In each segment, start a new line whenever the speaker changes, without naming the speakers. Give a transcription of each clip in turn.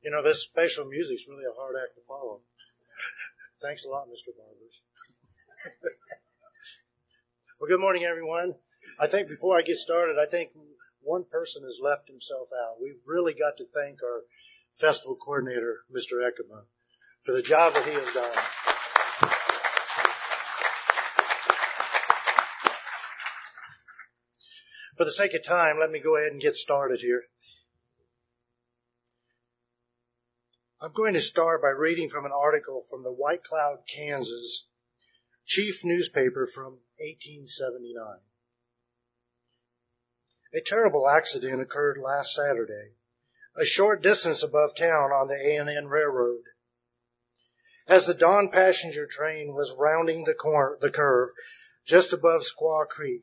This special music's really a hard act to follow. Thanks a lot, Mr. Barbers. Well, good morning, everyone. I think before I get started, I think one person has left himself out. We've really got to thank our festival coordinator, Mr. Eckerman, for the job that he has done. For the sake of time, let me go ahead and get started here. I'm going to start by reading from an article from the White Cloud, Kansas Chief newspaper from 1879. A terrible accident occurred last Saturday, a short distance above town on the A&N Railroad. As the dawn passenger train was rounding the curve just above Squaw Creek,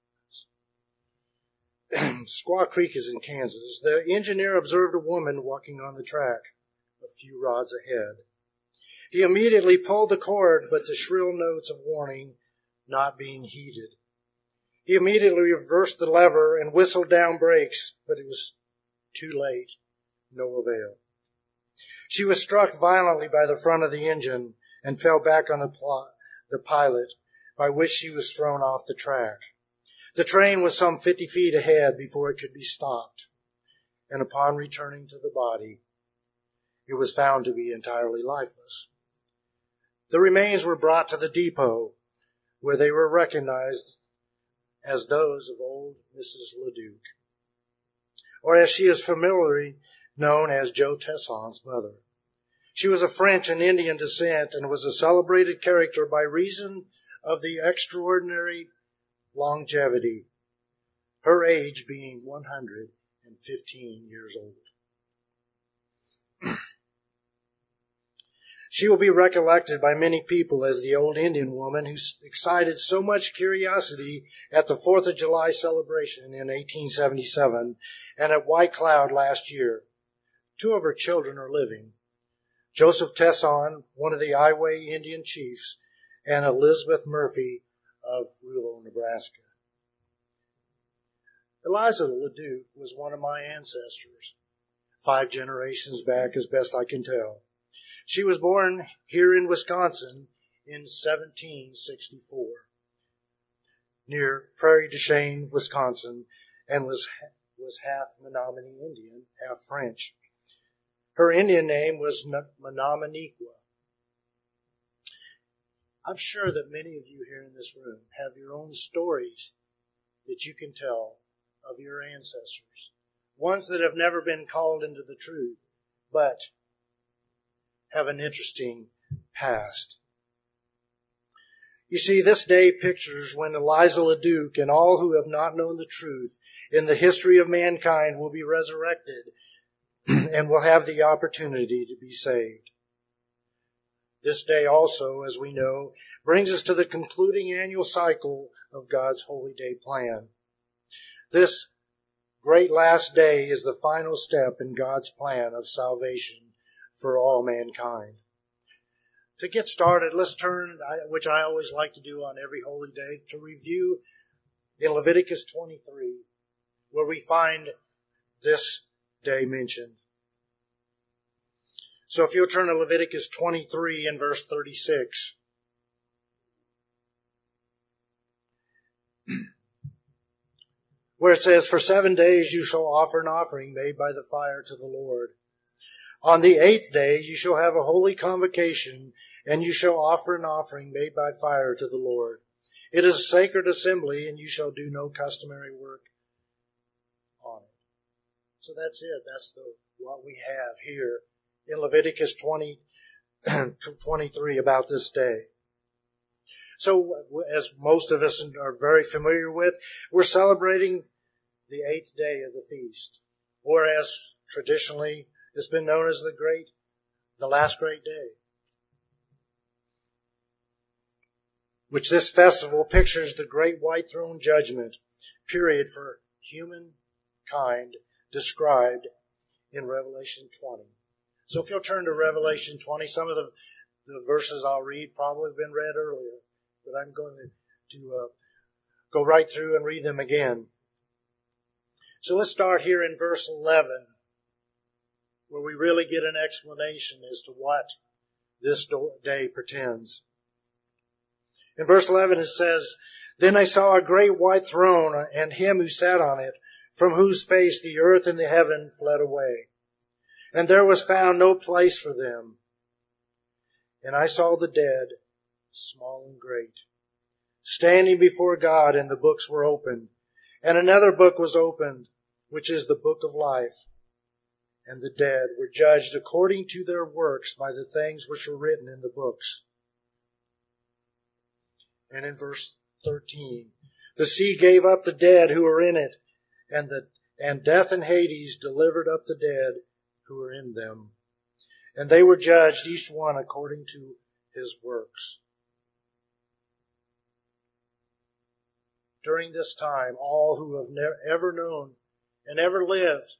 Squaw Creek is in Kansas, the engineer observed a woman walking on the track a few rods ahead. He immediately pulled the cord, but the shrill notes of warning not being heeded. He immediately reversed the lever and whistled down brakes, but it was too late. No avail. She was struck violently by the front of the engine and fell back on the pilot, by which she was thrown off the track. The train was some 50 feet ahead before it could be stopped, and upon returning to the body, it was found to be entirely lifeless. The remains were brought to the depot, where they were recognized as those of old Mrs. Leduc, or as she is familiarly known as Joe Tesson's mother. She was of French and Indian descent and was a celebrated character by reason of the extraordinary longevity, her age being 115 years old. She will be recollected by many people as the old Indian woman who excited so much curiosity at the 4th of July celebration in 1877 and at White Cloud last year. 2 of her children are living. Joseph Tesson, one of the Iowa Indian chiefs, and Elizabeth Murphy of Rulo, Nebraska. Eliza Leduc was one of my ancestors, 5 generations back as best I can tell. She was born here in Wisconsin in 1764, near Prairie du Chien, Wisconsin, and was half Menominee Indian, half French. Her Indian name was Menominee-Qua. I'm sure that many of you here in this room have your own stories that you can tell of your ancestors, ones that have never been called into the truth, but have an interesting past. You see, this day pictures when Eliza Leduc and all who have not known the truth in the history of mankind will be resurrected and will have the opportunity to be saved. This day also, as we know, brings us to the concluding annual cycle of God's Holy Day plan. This great last day is the final step in God's plan of salvation for all mankind. To get started, let's turn, which I always like to do on every holy day, to review in Leviticus 23, where we find this day mentioned. So if you'll turn to Leviticus 23 and verse 36. Where it says, "For 7 days you shall offer an offering made by the fire to the Lord. On the 8th day you shall have a holy convocation, and you shall offer an offering made by fire to the Lord. It is a sacred assembly, and you shall do no customary work on it." So that's it. That's what we have here in Leviticus 23 about this day. So, as most of us are very familiar with, we're celebrating the 8th day of the feast, or as traditionally it's been known as the last great day, which this festival pictures the great white throne judgment period for humankind described in Revelation 20. So if you'll turn to Revelation 20, some of the verses I'll read probably have been read earlier, but I'm going to go right through and read them again. So let's start here in verse 11. where we really get an explanation as to what this day portends. In verse 11 it says, "Then I saw a great white throne and him who sat on it, from whose face the earth and the heaven fled away. And there was found no place for them. And I saw the dead, small and great, standing before God, and the books were opened. And another book was opened, which is the book of life. And the dead were judged according to their works by the things which were written in the books." And in verse 13, "The sea gave up the dead who were in it, and death and Hades delivered up the dead who were in them. And they were judged, each one according to his works." During this time, all who have ever known and ever lived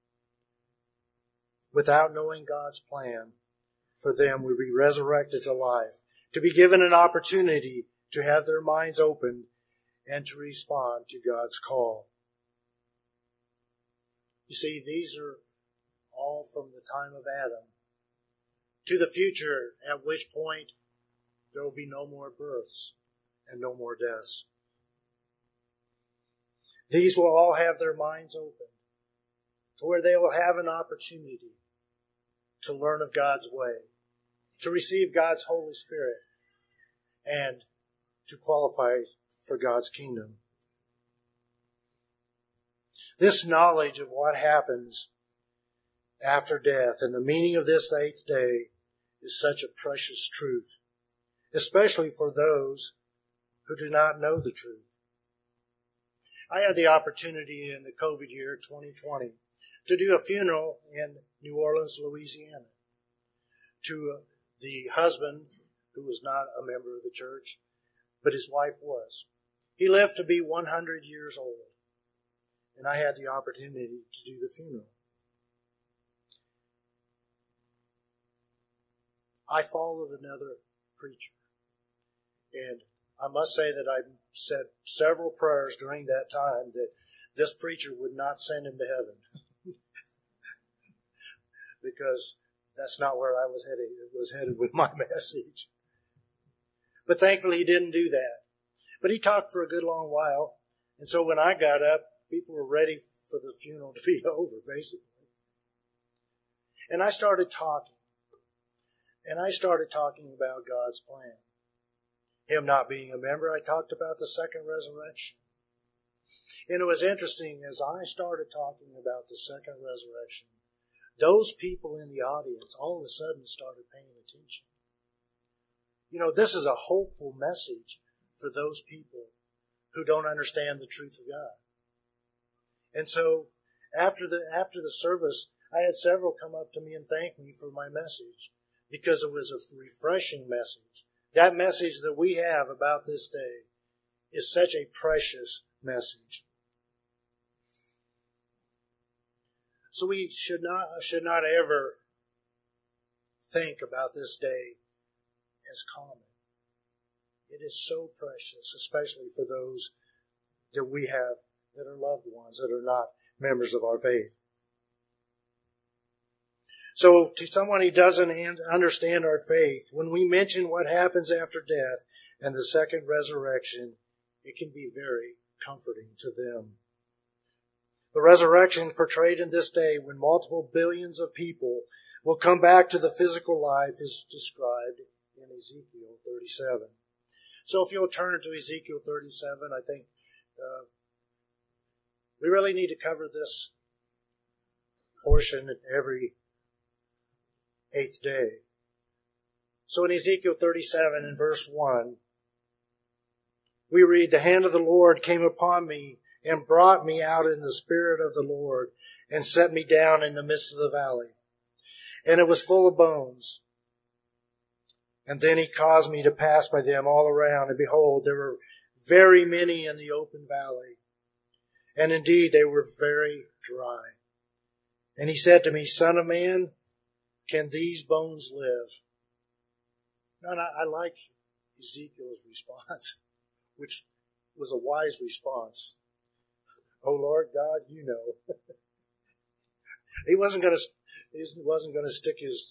without knowing God's plan for them will be resurrected to life, to be given an opportunity to have their minds opened and to respond to God's call. You see, these are all from the time of Adam to the future, at which point there will be no more births and no more deaths. These will all have their minds opened to where they will have an opportunity to learn of God's way, to receive God's Holy Spirit, and to qualify for God's kingdom. This knowledge of what happens after death and the meaning of this eighth day is such a precious truth, especially for those who do not know the truth. I had the opportunity in the COVID year 2020 to do a funeral in New Orleans, Louisiana, to the husband who was not a member of the church, but his wife was. He lived to be 100 years old, and I had the opportunity to do the funeral. I followed another preacher, and I must say that I said several prayers during that time that this preacher would not send him to heaven, because that's not where I was headed. It was headed with my message. But thankfully he didn't do that. But he talked for a good long while. And so when I got up, people were ready for the funeral to be over, basically. And I started talking. And I started talking about God's plan. Him not being a member, I talked about the second resurrection. And it was interesting, as I started talking about the second resurrection, those people in the audience all of a sudden started paying attention. You know, this is a hopeful message for those people who don't understand the truth of God. And so after the service, I had several come up to me and thank me for my message, because it was a refreshing message. That message that we have about this day is such a precious message. So we should not ever think about this day as common. It is so precious, especially for those that we have that are loved ones that are not members of our faith. So to someone who doesn't understand our faith, when we mention what happens after death and the second resurrection, it can be very comforting to them. The resurrection portrayed in this day, when multiple billions of people will come back to the physical life, is described in Ezekiel 37. So if you'll turn to Ezekiel 37, I think we really need to cover this portion every eighth day. So in Ezekiel 37 in verse 1, we read, "The hand of the Lord came upon me and brought me out in the spirit of the Lord and set me down in the midst of the valley. And it was full of bones. And then he caused me to pass by them all around, and behold, there were very many in the open valley. And indeed, they were very dry. And he said to me, Son of man, can these bones live?" Now, I like Ezekiel's response, which was a wise response. "Oh Lord God, you know." He wasn't going to He wasn't going to stick his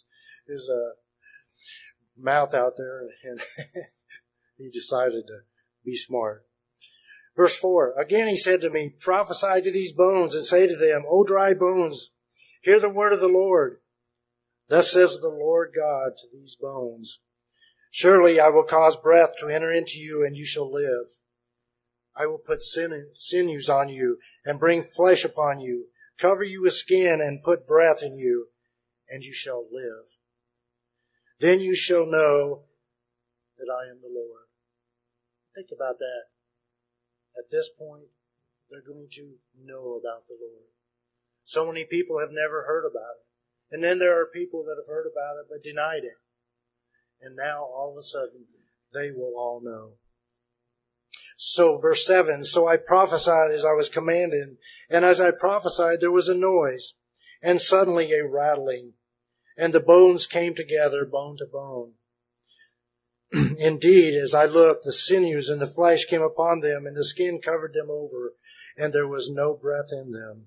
mouth out there, and he decided to be smart. Verse 4, again he said to me, prophesy to these bones and say to them, O dry bones, hear the word of the Lord. Thus says the Lord God to these bones, surely I will cause breath to enter into you, and you shall live. I will put sinews on you and bring flesh upon you, cover you with skin and put breath in you, and you shall live. Then you shall know that I am the Lord. Think about that. At this point, they're going to know about the Lord. So many people have never heard about it. And then there are people that have heard about it but denied it. And now all of a sudden, they will all know. So verse 7, so I prophesied as I was commanded, and as I prophesied there was a noise, and suddenly a rattling, and the bones came together, bone to bone. Indeed, as I looked, the sinews and the flesh came upon them, and the skin covered them over, and there was no breath in them.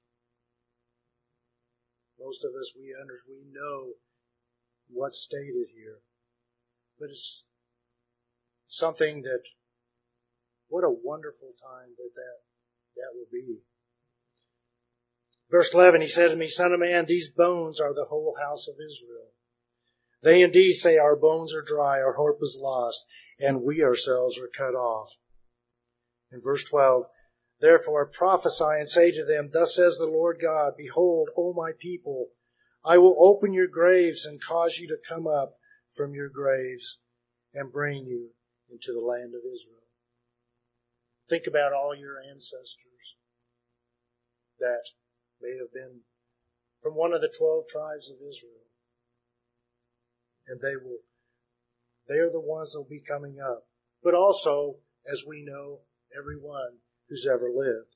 Most of us, we know what's stated here. But it's something that, what a wonderful time that will be. Verse 11, he said to me, Son of man, these bones are the whole house of Israel. They indeed say our bones are dry, our hope is lost, and we ourselves are cut off. In verse 12, therefore prophesy and say to them, thus says the Lord God, behold, O my people, I will open your graves and cause you to come up from your graves and bring you into the land of Israel. Think about all your ancestors that may have been from one of the 12 tribes of Israel. And they are the ones that will be coming up. But also, as we know, everyone who's ever lived.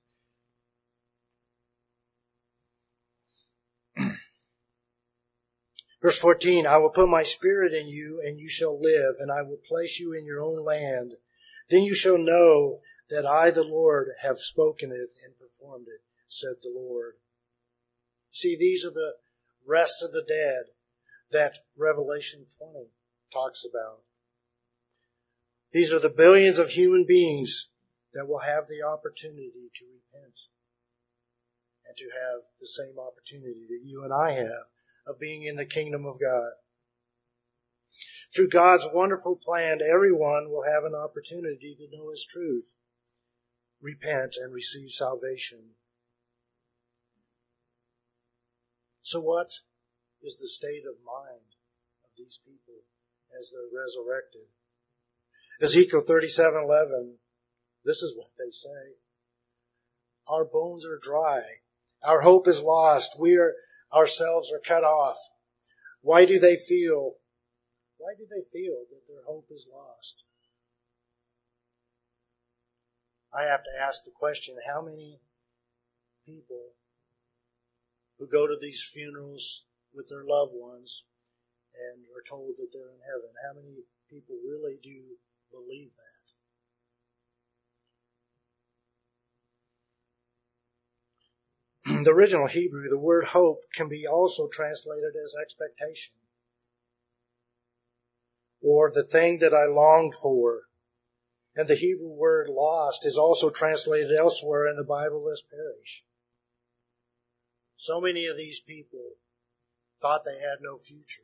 Verse 14, I will put my spirit in you, and you shall live, and I will place you in your own land. Then you shall know that I, the Lord, have spoken it and performed it, said the Lord. See, these are the rest of the dead that Revelation 20 talks about. These are the billions of human beings that will have the opportunity to repent and to have the same opportunity that you and I have of being in the kingdom of God. Through God's wonderful plan, everyone will have an opportunity to know His truth, repent, and receive salvation. So what is the state of mind of these people as they're resurrected? Ezekiel 37:11, this is what they say. Our bones are dry. Our hope is lost. Ourselves are cut off. Why do they feel that their hope is lost? I have to ask the question, how many people who go to these funerals with their loved ones and are told that they're in heaven, how many people really do believe that? The original Hebrew, the word hope can be also translated as expectation, or the thing that I longed for. And the Hebrew word lost is also translated elsewhere in the Bible as perish. So many of these people thought they had no future.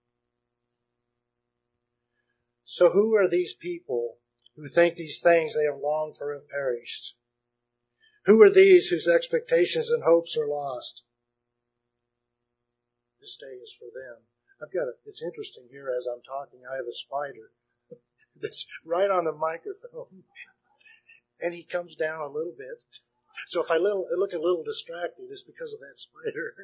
So who are these people who think these things they have longed for have perished? Who are these whose expectations and hopes are lost? This day is for them. It's interesting here as I'm talking, I have a spider that's right on the microphone. And he comes down a little bit. So if I look a little distracted, it's because of that spider.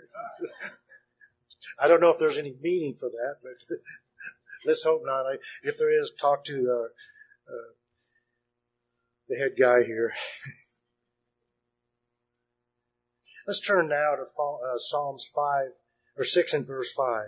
I don't know if there's any meaning for that, but let's hope not. If there is, talk to the head guy here. Let's turn now to Psalms 6 and verse 5.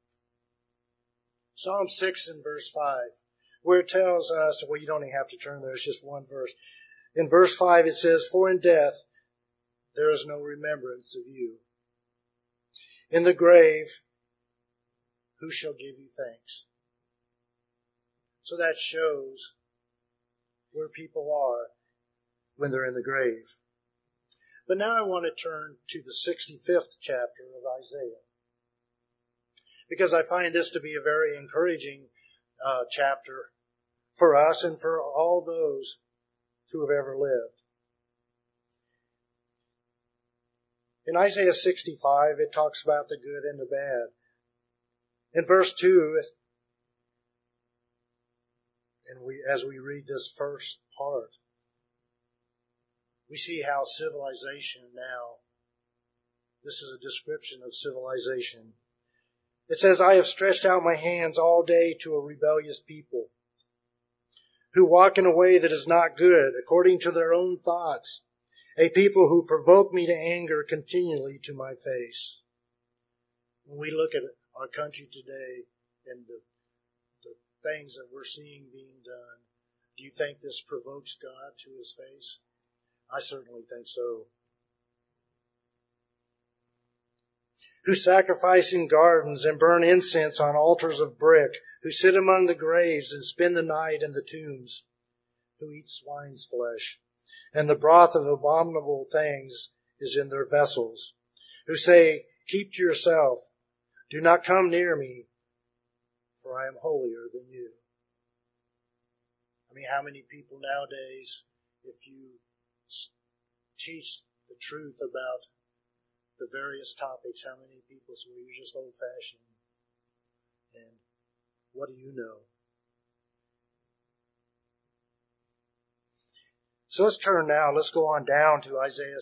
Psalm 6 and verse 5, where it tells us, well, you don't even have to turn there, it's just one verse. In verse 5 it says, for in death there is no remembrance of you. in the grave, who shall give you thanks? So that shows where people are when they're in the grave. But now I want to turn to the 65th chapter of Isaiah, because I find this to be a very encouraging chapter for us and for all those who have ever lived. In Isaiah 65, it talks about the good and the bad. In verse 2, as we read this first part, we see how civilization now, this is a description of civilization. It says, I have stretched out my hands all day to a rebellious people, who walk in a way that is not good, according to their own thoughts, a people who provoke me to anger continually to my face. When we look at our country today and the things that we're seeing being done, do you think this provokes God to his face? I certainly think so. Who sacrifice in gardens and burn incense on altars of brick, who sit among the graves and spend the night in the tombs, who eat swine's flesh, and the broth of abominable things is in their vessels, who say, keep to yourself, do not come near me, for I am holier than you. I mean, how many people nowadays, if you teach the truth about the various topics, how many people say, well, you're just old-fashioned, and what do you know? So let's go on down to Isaiah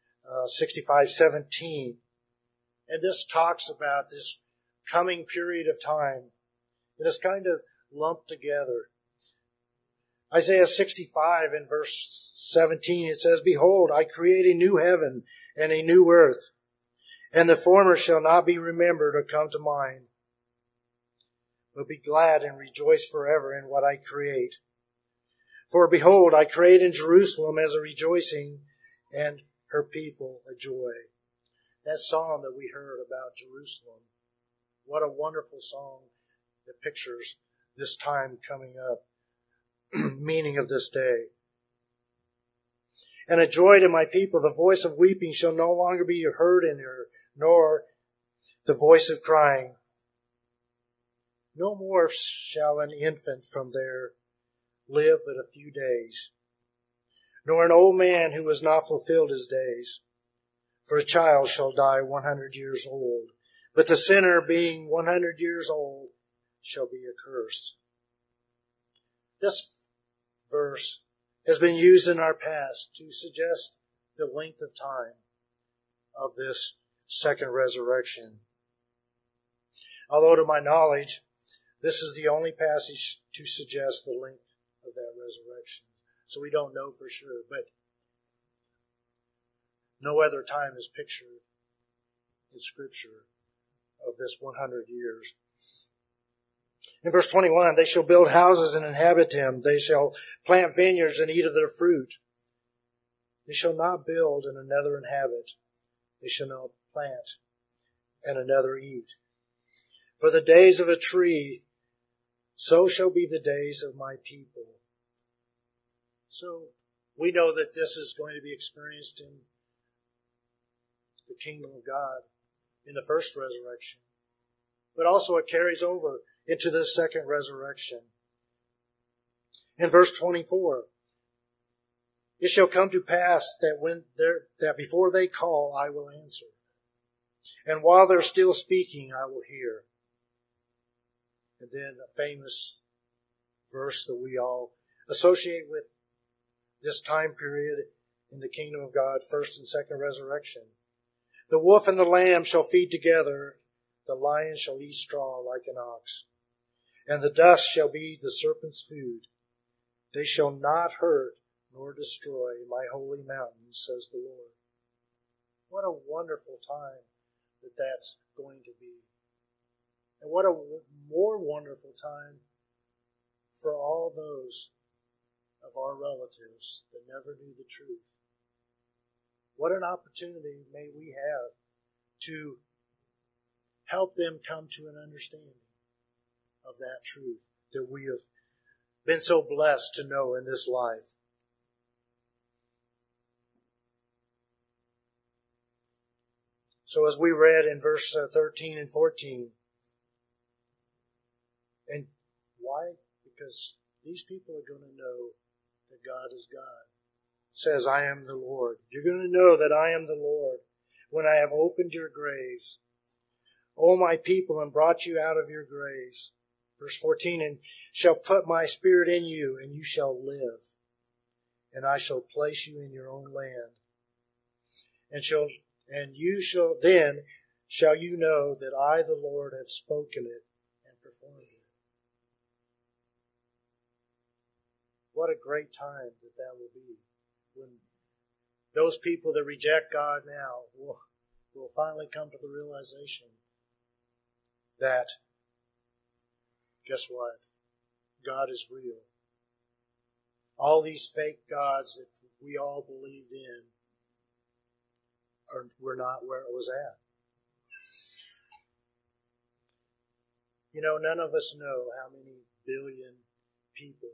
65:17. And this talks about this coming period of time. And it's kind of lumped together. Isaiah 65 in verse 17, it says, behold, I create a new heaven and a new earth, and the former shall not be remembered or come to mind. But be glad and rejoice forever in what I create. For behold, I create in Jerusalem as a rejoicing, and her people a joy. That song that we heard about Jerusalem, what a wonderful song that pictures this time coming up, meaning of this day. And a joy to my people, the voice of weeping shall no longer be heard in her, nor the voice of crying. No more shall an infant from there live but a few days, nor an old man who has not fulfilled his days. For a child shall die 100 years old, but the sinner being 100 years old shall be accursed. This verse has been used in our past to suggest the length of time of this second resurrection. Although to my knowledge, this is the only passage to suggest the length of that resurrection. So we don't know for sure, but no other time is pictured in Scripture of this 100 years. In verse 21, they shall build houses and inhabit them. They shall plant vineyards and eat of their fruit. They shall not build and another inhabit. They shall not plant and another eat. For the days of a tree, so shall be the days of my people. So we know that this is going to be experienced in the kingdom of God in the first resurrection. But also it carries over into the second resurrection. In verse 24, it shall come to pass that before they call, I will answer. And while they're still speaking, I will hear. And then a famous verse that we all associate with this time period in the kingdom of God, first and second resurrection. The wolf and the lamb shall feed together. The lion shall eat straw like an ox. And the dust shall be the serpent's food. They shall not hurt nor destroy my holy mountain, says the Lord. What a wonderful time that's going to be. And what a more wonderful time for all those of our relatives that never knew the truth. What an opportunity may we have to Help them come to an understanding of that truth that we have been so blessed to know in this life. So as we read in verse 13 and 14, and why? Because these people are going to know that God is God. It says, I am the Lord. You're going to know that I am the Lord when I have opened your graves, O my people, and brought you out of your graves. Verse 14, and shall put my spirit in you, and you shall live. And I shall place you in your own land. Then shall you know that I, the Lord, have spoken it and performed it. What a great time that will be when those people that reject God now will finally come to the realization that, guess what? God is real. All these fake gods that we all believed in were not where it was at. You know, none of us know how many billion people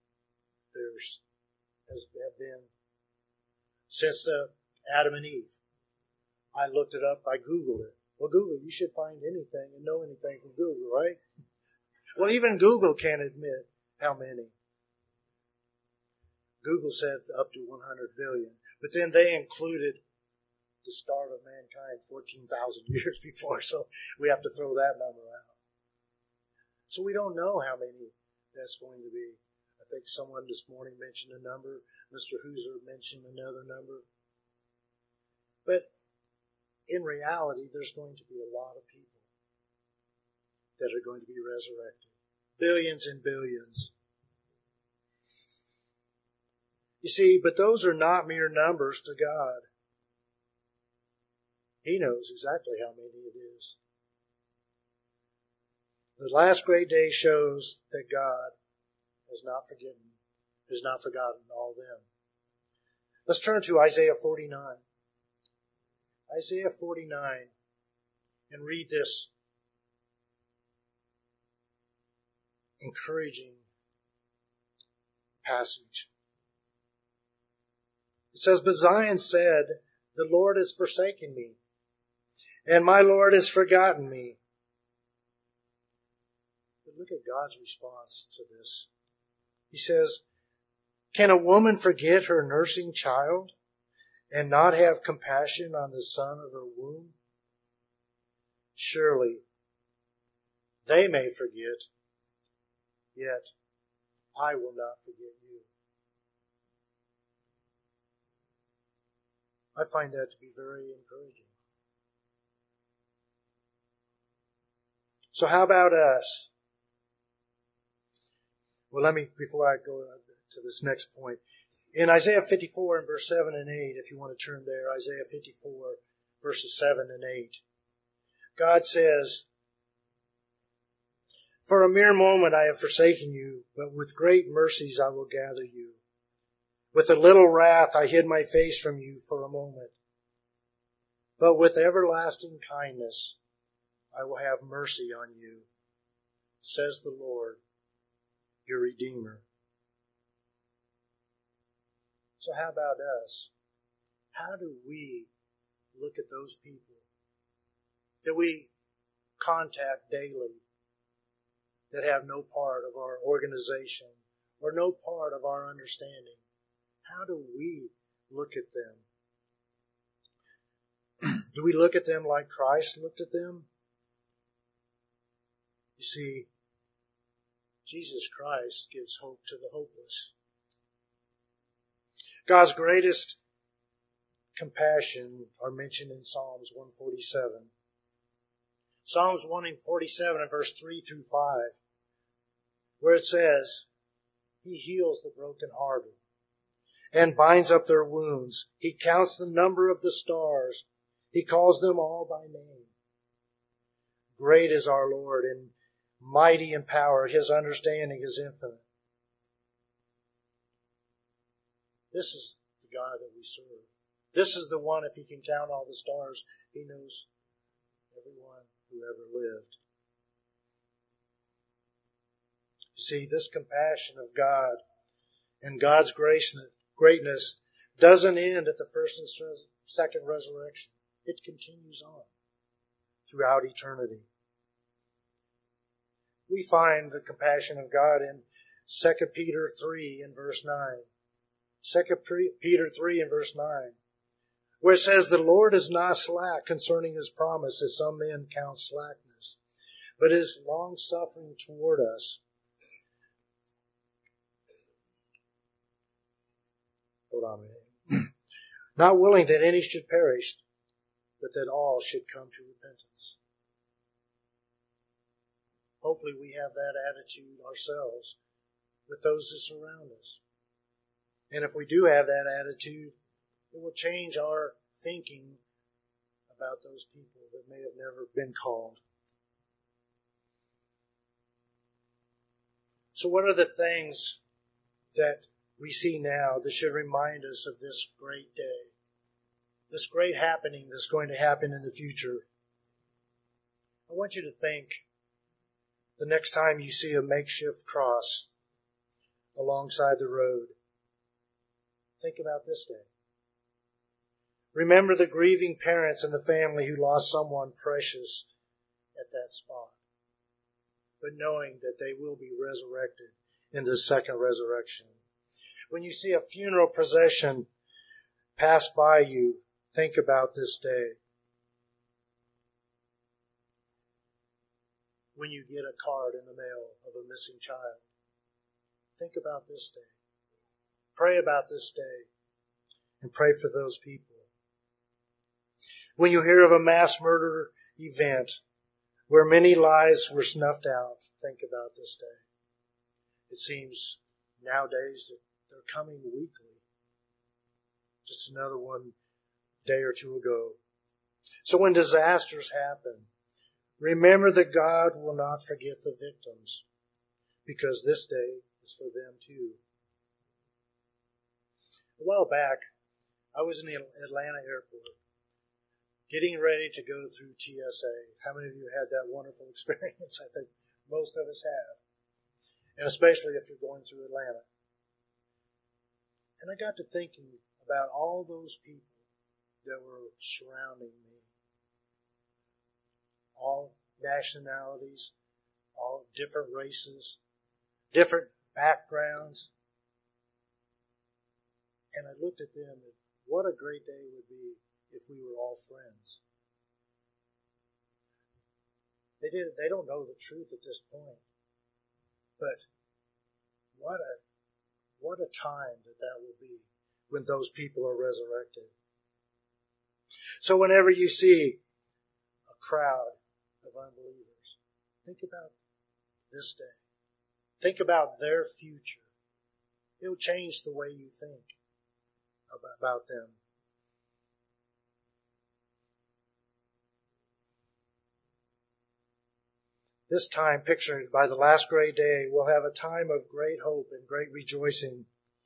have been since Adam and Eve. I looked it up. I Googled it. Well, Google, you should find anything and know anything from Google, right? Well, even Google can't admit how many. Google said up to 100 billion. But then they included the start of mankind 14,000 years before, so we have to throw that number out. So we don't know how many that's going to be. I think someone this morning mentioned a number. Mr. Hooser mentioned another number. But in reality, there's going to be a lot of people that are going to be resurrected. Billions and billions. You see, but those are not mere numbers to God. He knows exactly how many it is. The last great day shows that God has not forgotten all them. Let's turn to Isaiah 49. Isaiah 49 and read this encouraging passage. It says, but Zion said, the Lord has forsaken me, and my Lord has forgotten me. But look at God's response to this. He says, can a woman forget her nursing child and not have compassion on the son of her womb? Surely they may forget, yet I will not forget you. I find that to be very encouraging. So how about us? Well, before I go to this next point, in Isaiah 54 and verse 7 and 8, if you want to turn there, Isaiah 54 verses 7 and 8, God says, for a mere moment I have forsaken you, but with great mercies I will gather you. With a little wrath I hid my face from you for a moment. But with everlasting kindness I will have mercy on you, says the Lord, your Redeemer. So how about us? How do we look at those people that we contact daily that have no part of our organization or no part of our understanding? How do we look at them? Do we look at them like Christ looked at them? You see, Jesus Christ gives hope to the hopeless. God's greatest compassion are mentioned in Psalms 147. Psalms 147 and verse 3 through 5, where it says, he heals the brokenhearted and binds up their wounds. He counts the number of the stars. He calls them all by name. Great is our Lord and mighty in power. His understanding is infinite. This is the God that we serve. This is the one, if he can count all the stars, he knows everyone who ever lived. You see, this compassion of God and God's greatness doesn't end at the first and second resurrection. It continues on throughout eternity. We find the compassion of God in 2 Peter 3 in verse 9. 2 Peter 3 in verse 9, where it says, "The Lord is not slack concerning his promise, as some men count slackness, but is long-suffering toward us." Hold on a minute. "Not willing that any should perish, but that all should come to repentance." Hopefully we have that attitude ourselves with those that surround us. And if we do have that attitude, it will change our thinking about those people that may have never been called. So what are the things that we see now that should remind us of this great day, this great happening that's going to happen in the future? I want you to think the next time you see a makeshift cross alongside the road, think about this day. Remember the grieving parents and the family who lost someone precious at that spot, but knowing that they will be resurrected in the second resurrection. When you see a funeral procession pass by you, think about this day. When you get a card in the mail of a missing child, think about this day. Pray about this day and pray for those people. When you hear of a mass murder event where many lives were snuffed out, think about this day. It seems nowadays that they're coming weekly. Just another one day or two ago. So when disasters happen, remember that God will not forget the victims, because this day is for them too. A while back, I was in the Atlanta airport, getting ready to go through TSA. How many of you had that wonderful experience? I think most of us have. And especially if you're going through Atlanta. And I got to thinking about all those people that were surrounding me. All nationalities, all different races, different backgrounds. And I looked at them and what a great day it would be if we were all friends. They don't know the truth at this point. But what a time that will be when those people are resurrected. So whenever you see a crowd of unbelievers, think about this day. Think about their future. It'll change the way you think about them. This time pictured by the last great day will have a time of great hope and great rejoicing.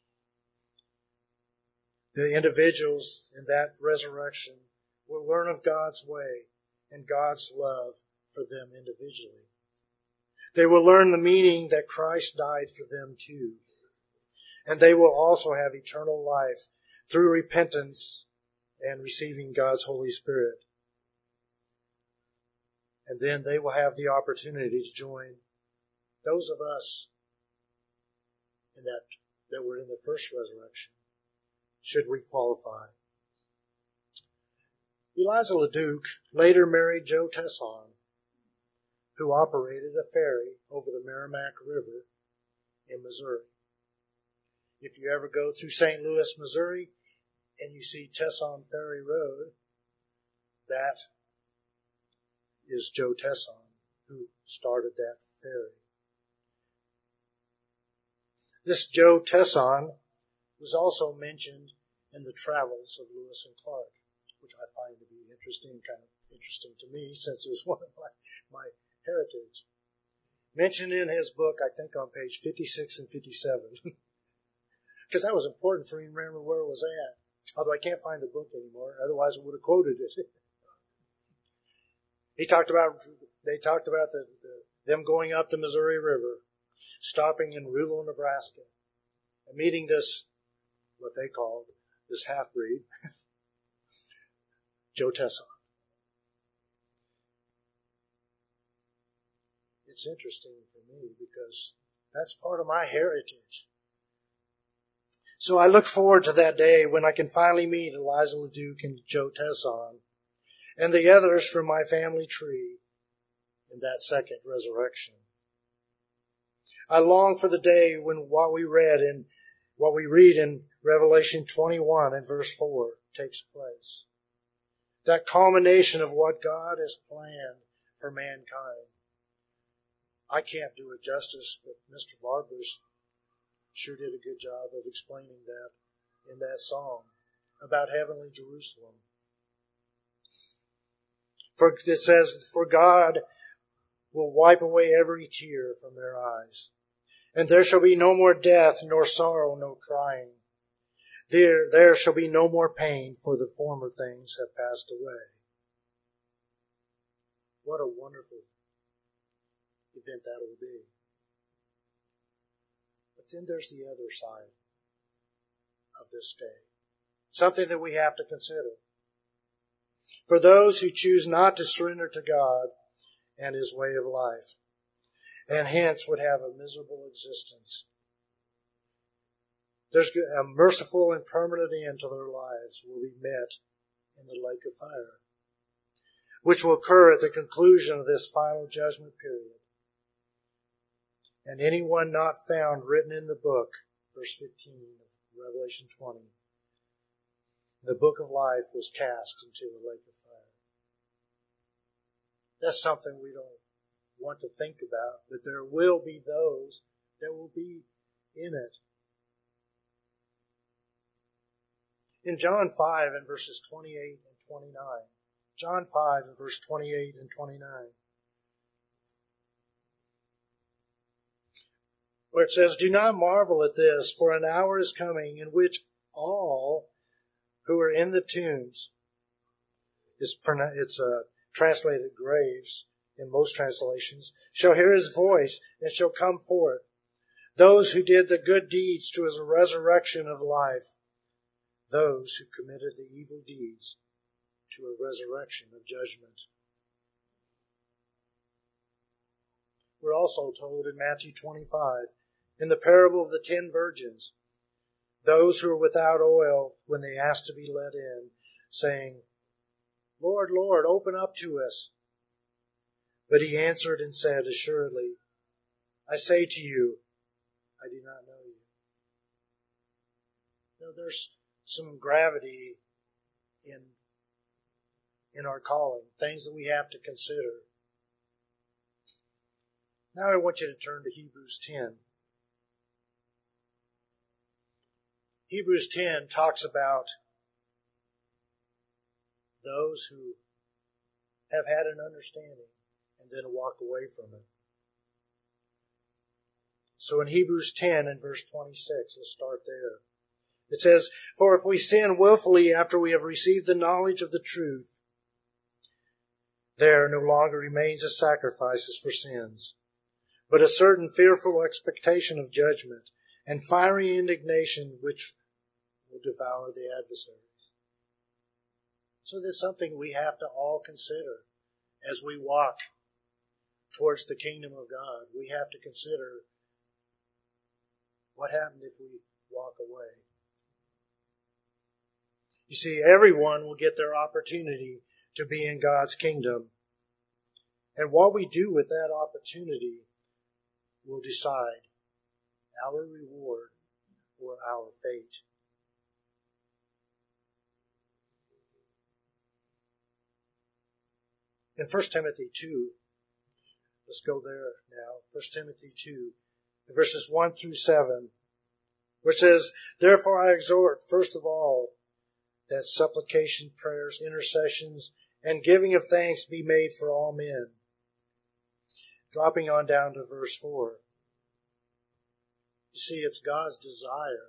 The individuals in that resurrection will learn of God's way and God's love for them individually. They will learn the meaning that Christ died for them too. And they will also have eternal life through repentance and receiving God's Holy Spirit. And then they will have the opportunity to join those of us in that were in the first resurrection, should we qualify. Eliza LeDuc later married Joe Tesson, who operated a ferry over the Merrimack River in Missouri. If you ever go through St. Louis, Missouri, and you see Tesson Ferry Road, that is Joe Tesson, who started that ferry. This Joe Tesson was also mentioned in the travels of Lewis and Clark, which I find to be kind of interesting to me, since it was one of my heritage. Mentioned in his book, I think on page 56 and 57, because that was important for me to remember where it was at. Although I can't find the book anymore, otherwise I would have quoted it. They talked about them going up the Missouri River, stopping in Rulo, Nebraska, and meeting this, what they called, this half-breed, Joe Tesson. It's interesting for me because that's part of my heritage. So I look forward to that day when I can finally meet Eliza LeDuc and Joe Tesson and the others from my family tree in that second resurrection. I long for the day when what we read in Revelation 21 and verse 4 takes place. That culmination of what God has planned for mankind. I can't do it justice, but Mr. Barbers sure did a good job of explaining that in that song about heavenly Jerusalem. For it says, for God will wipe away every tear from their eyes, and there shall be no more death, nor sorrow, nor crying. There shall be no more pain, for the former things have passed away. What a wonderful event that will be. But then there's the other side of this day. Something that we have to consider. For those who choose not to surrender to God and His way of life, and hence would have a miserable existence, there's a merciful and permanent end to their lives will be met in the lake of fire, which will occur at the conclusion of this final judgment period. And anyone not found written in the book, verse 15 of Revelation 20, the book of life was cast into the lake of fire. That's something we don't want to think about, but there will be those that will be in it. In John 5 and verses 28 and 29, John 5 and verse 28 and 29, where it says, do not marvel at this, for an hour is coming in which all who are in the tombs, it's translated graves in most translations, shall hear His voice and shall come forth. Those who did the good deeds to His resurrection of life, those who committed the evil deeds to a resurrection of judgment. We're also told in Matthew 25, in the parable of the 10 virgins, those who were without oil when they asked to be let in, saying, Lord, Lord, open up to us. But He answered and said, assuredly, I say to you, I do not know you. Now, there's some gravity in our calling, things that we have to consider. Now I want you to turn to Hebrews 10. Hebrews 10 talks about those who have had an understanding and then walk away from it. So in Hebrews 10 and verse 26, let's start there. It says, for if we sin willfully after we have received the knowledge of the truth, there no longer remains a sacrifices for sins, but a certain fearful expectation of judgment and fiery indignation which will devour the adversaries. So there's something we have to all consider as we walk towards the kingdom of God. We have to consider what happened if we walk away. You see, everyone will get their opportunity to be in God's kingdom. And what we do with that opportunity will decide our reward or our fate. In 1 Timothy 2, let's go there now. 1 Timothy 2, verses 1 through 7, which says, therefore I exhort, first of all, that supplication, prayers, intercessions, and giving of thanks be made for all men. Dropping on down to verse 4. You see, it's God's desire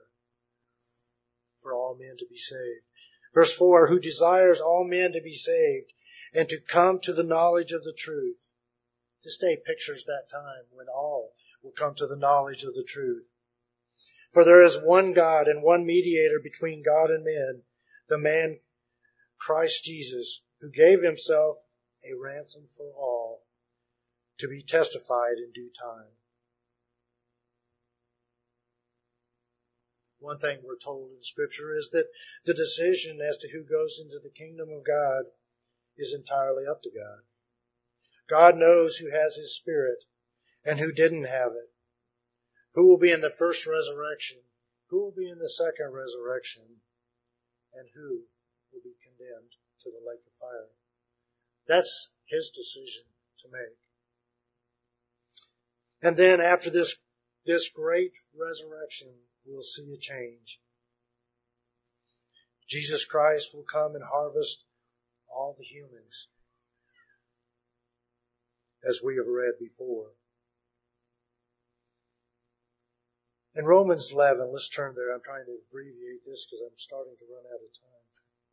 for all men to be saved. Verse 4, who desires all men to be saved and to come to the knowledge of the truth. This day pictures that time when all will come to the knowledge of the truth. For there is one God and one mediator between God and men, the man Christ Jesus, who gave himself a ransom for all, to be testified in due time. One thing we're told in Scripture is that the decision as to who goes into the kingdom of God is entirely up to God. God knows who has His Spirit and who didn't have it. Who will be in the first resurrection? Who will be in the second resurrection? And who will be condemned to the lake of fire? That's His decision to make. And then after this great resurrection, we'll see a change. Jesus Christ will come and harvest all the humans, as we have read before. In Romans 11, let's turn there. I'm trying to abbreviate this because I'm starting to run out of time.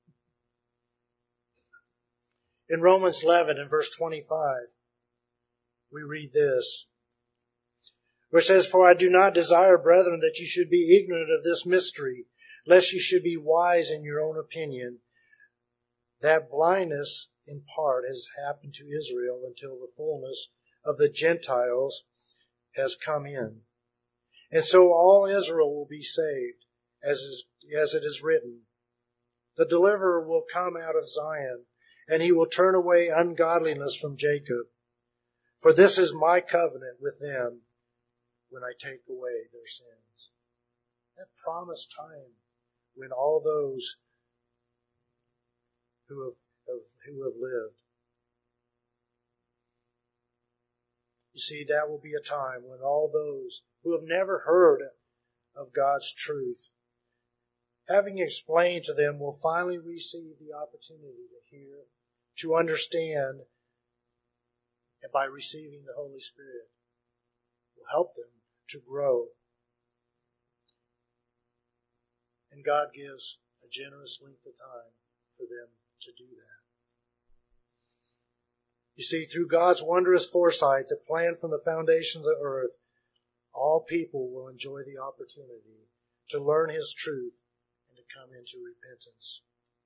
In Romans 11 and verse 25, we read this, where it says, "For I do not desire, brethren, that you should be ignorant of this mystery, lest you should be wise in your own opinion, that blindness in part has happened to Israel until the fullness of the Gentiles has come in. And so all Israel will be saved, as it is written, the deliverer will come out of Zion, and he will turn away ungodliness from Jacob. For this is my covenant with them when I take away their sins." That promised time when all those who have lived. You see, that will be a time when all those who have never heard of God's truth, having explained to them, will finally receive the opportunity to hear, to understand, and by receiving the Holy Spirit, will help them to grow. And God gives a generous length of time for them to do that. You see, through God's wondrous foresight, the plan from the foundation of the earth, all people will enjoy the opportunity to learn His truth and to come into repentance.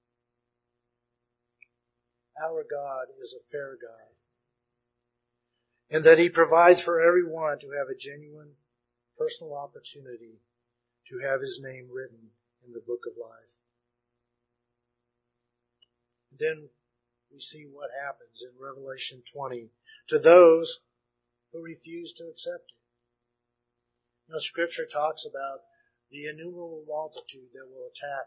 Our God is a fair God, and that He provides for everyone to have a genuine personal opportunity to have His name written in the book of life. Then we see what happens in Revelation 20 to those who refuse to accept it. You know, Scripture talks about the innumerable multitude that will attack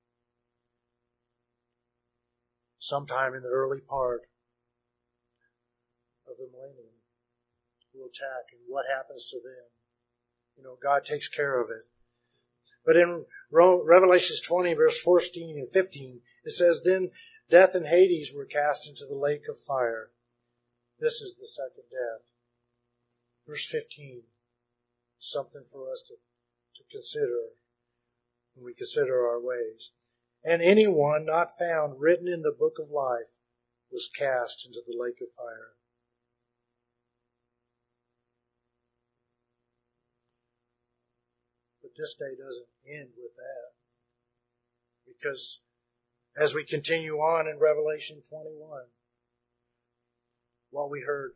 sometime in the early part of the millennium. Will attack, and what happens to them. You know, God takes care of it. But in Revelation 20, verse 14 and 15, it says, "Then death and Hades were cast into the lake of fire." This is the second death. Verse 15, something for us to consider when we consider our ways. "And anyone not found written in the book of life was cast into the lake of fire." But this day doesn't end with that. Because as we continue on in Revelation 21, what we heard,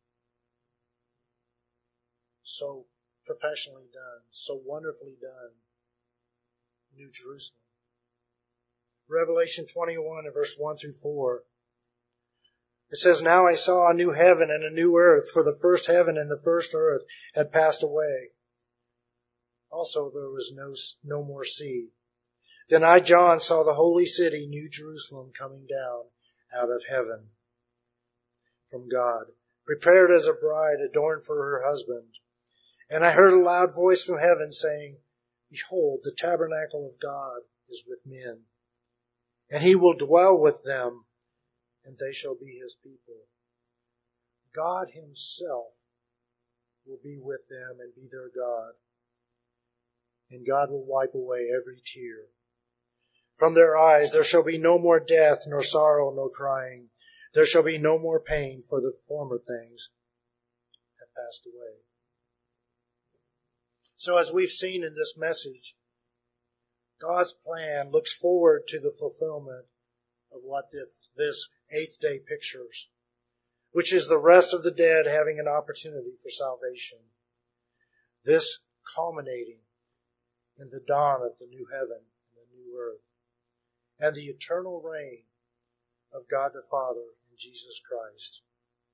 so professionally done, so wonderfully done, New Jerusalem. Revelation 21 and verse 1 through 4. It says, "Now I saw a new heaven and a new earth, for the first heaven and the first earth had passed away. Also there was no more sea. Then I, John, saw the holy city, New Jerusalem, coming down out of heaven from God, prepared as a bride adorned for her husband. And I heard a loud voice from heaven saying, Behold, the tabernacle of God is with men, and He will dwell with them, and they shall be His people. God Himself will be with them and be their God. And God will wipe away every tear from their eyes. There shall be no more death, nor sorrow, nor crying. There shall be no more pain, for the former things have passed away. So as we've seen in this message, God's plan looks forward to the fulfillment of what this eighth day pictures, which is the rest of the dead having an opportunity for salvation. This culminating in the dawn of the new heaven and the new earth, and the eternal reign of God the Father and Jesus Christ.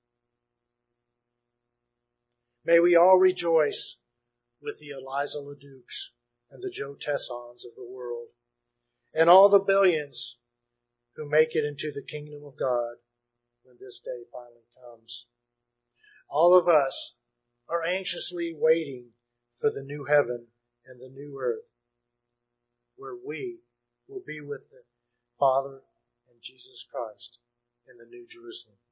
May we all rejoice with the Eliza LeDukes and the Joe Tessons of the world, and all the billions who make it into the kingdom of God when this day finally comes. All of us are anxiously waiting for the new heaven and the new earth, where we will be with the Father and Jesus Christ in the New Jerusalem.